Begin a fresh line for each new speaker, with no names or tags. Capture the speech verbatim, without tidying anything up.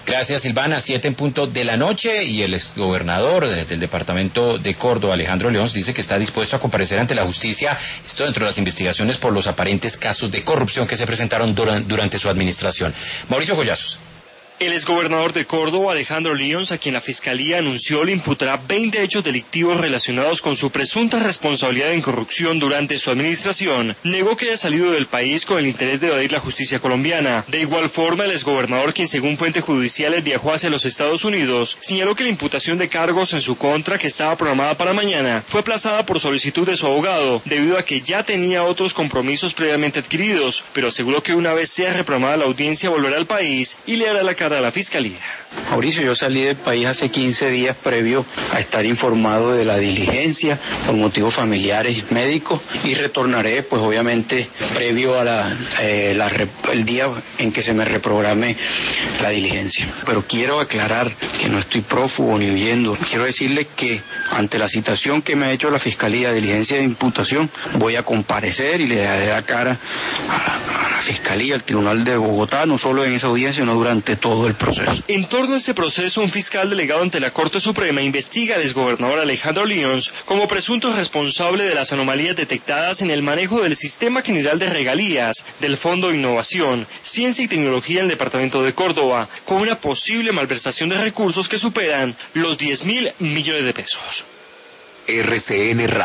Gracias, Silvana. Siete en punto de la noche y el exgobernador del departamento de Córdoba, Alejandro León, dice que está dispuesto a comparecer ante la justicia, esto dentro de las investigaciones por los aparentes casos de corrupción que se presentaron durante su administración. Mauricio Collazos.
El exgobernador de Córdoba, Alejandro Lyons, a quien la Fiscalía anunció le imputará veinte hechos delictivos relacionados con su presunta responsabilidad en corrupción durante su administración, negó que haya salido del país con el interés de evadir la justicia colombiana. De igual forma, el exgobernador, quien según fuentes judiciales viajó hacia los Estados Unidos, señaló que la imputación de cargos en su contra, que estaba programada para mañana, fue aplazada por solicitud de su abogado, debido a que ya tenía otros compromisos previamente adquiridos, pero aseguró que una vez sea reprogramada la audiencia volverá al país y le hará la cara a la Fiscalía.
Mauricio, yo salí del país hace quince días previo a estar informado de la diligencia por motivos familiares y médicos y retornaré pues obviamente previo a la, eh, la el día en que se me reprograme la diligencia. Pero quiero aclarar que no estoy prófugo ni huyendo. Quiero decirles que ante la citación que me ha hecho la Fiscalía de diligencia de imputación voy a comparecer y le daré la cara a la, a la Fiscalía, al Tribunal de Bogotá, no solo en esa audiencia, sino durante todo el proceso.
En torno a este proceso, un fiscal delegado ante la Corte Suprema investiga al exgobernador Alejandro Lyons como presunto responsable de las anomalías detectadas en el manejo del Sistema General de Regalías del Fondo de Innovación, Ciencia y Tecnología en el departamento de Córdoba, con una posible malversación de recursos que superan los diez mil millones de pesos.
R C N Radio.